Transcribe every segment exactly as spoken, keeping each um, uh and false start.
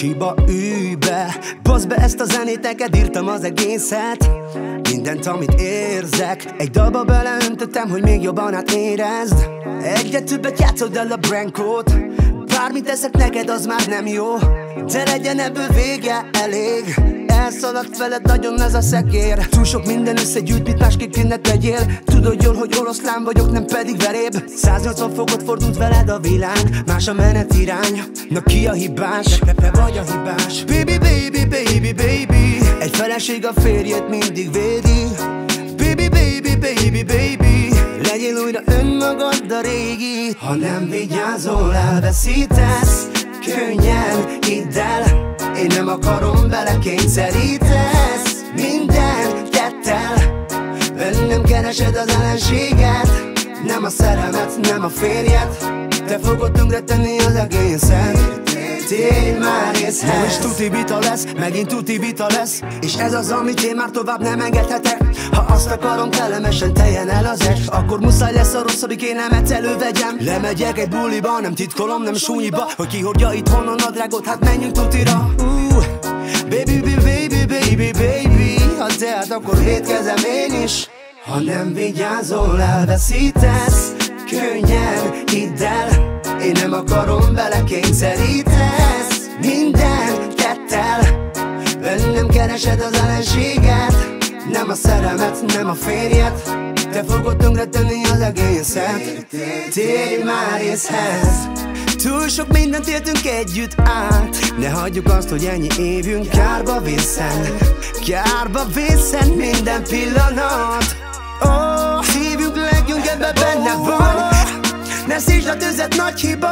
kocsiba ülj be, baszd be ezt a zenét, neked írtam az egészet. Mindent, amit érzek, egy dalba beleöntöttem, hogy még jobban átérezd. Egyre többet játszod el a Brankót, bármit teszek neked, az már nem jó. De legyen ebből vége, elég. Elszaladt veled nagyon ez a szekér. Túl sok minden összegyűjt, mit másképp ne tegyél. Tudod jól, hogy oroszlán vagyok, nem pedig veréb. száznyolcvan fokot fordult veled a világ, más a menetirány. Na ki a hibás? Te, te vagy a hibás. Baby, baby, baby, baby. Egy feleség a férjét mindig védi. Baby, baby, baby, baby. Legyél újra önmagad a régi. Ha nem vigyázol, elveszítesz. Könnyen, hidd el, én nem akarom, belekényszerítesz. Minden tettel, bennem keresed az ellenséget. Nem a szerelmet, nem a férjet. Te fogod tönkretenni az egészet. Térj már észhez. Ma is tuti vita lesz, megint tuti vita lesz. És ez az, amit én már tovább nem engedhetek. Ha azt akarom, kellemesen teljen el az est, akkor muszáj lesz a rosszabbik, én nem elővegyem. Lemegyek egy buliba, nem titkolom, nem súnyiba, hogy ki hordja itthon a nadrágot, hát menjünk tutira. uh, Baby, baby, baby, baby. Ha tehet, akkor vétkezem én is. Ha nem vigyázol, elveszítesz. Könnyen, hidd el, én nem akarom, belekényszerítesz. Minden tettel, bennem keresed az ellenséget. Nem a szerelmet, nem a férjet. Te fogod tönkretenni az egészet. Térj már észhez. Túl sok mindent éltünk együtt át. Ne hagyjuk azt, hogy ennyi évünk kárba vészen. Kárba vészen minden pillanat. Oh, szívünk legjobb, ebbe benne van. Ne szítsd a tüzet, nagy hiba.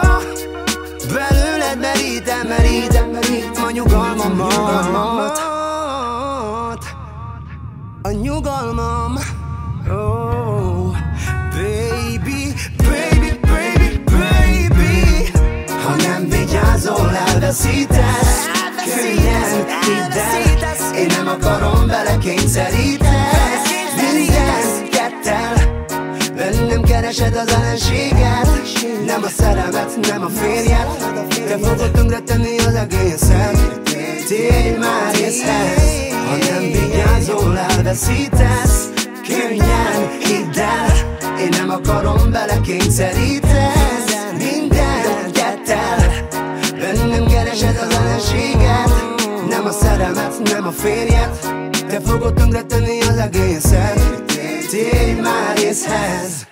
Belőled merítem, merítem, merítem a nyugalmamat. A nyugalmam. Oh, baby, baby, baby, baby. Ha nem vigyázol, elveszítesz. Könnyen, hidd el, én nem akarom, belekényszerítesz. Minden kettel, bennem keresed az ellenséget. Nem a szerelmet, nem a férjet. Te fogod tönkretenni az egészet. Térj már észhez. Ha nem vigyázol, elveszítesz. Könnyen, hidd el, én nem akarom, belekényszerítesz. Minden tettel, bennem keresed az ellenséget. Nem a szerelmet, nem a férjet. Te fogod tönkretenni az egészet. Térj már észhez.